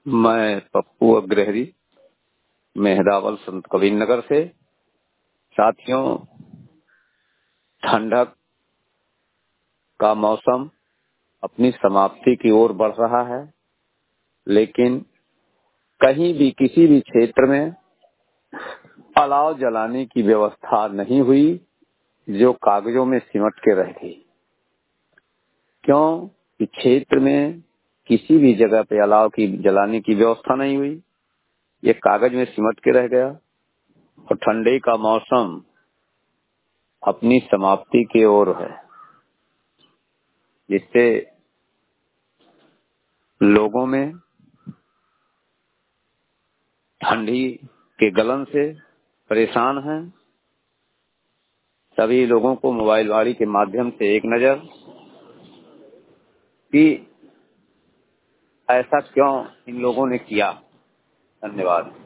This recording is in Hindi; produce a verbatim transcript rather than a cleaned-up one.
मैं पप्पू अग्रहरी मेहदावल संत कबीर नगर से। साथियों, ठंडक का मौसम अपनी समाप्ति की ओर बढ़ रहा है, लेकिन कहीं भी किसी भी क्षेत्र में अलाव जलाने की व्यवस्था नहीं हुई जो कागजों में सिमट के रह गई। क्यों कि क्षेत्र में किसी भी जगह पे अलाव की जलाने की व्यवस्था नहीं हुई, ये कागज में सिमट के रह गया और ठंडी का मौसम अपनी समाप्ति की ओर है, जिससे लोगों में ठंडी के गलन से परेशान हैं। सभी लोगों को मोबाइल वाणी के माध्यम से एक नजर कि ऐसा क्यों इन लोगों ने किया। धन्यवाद।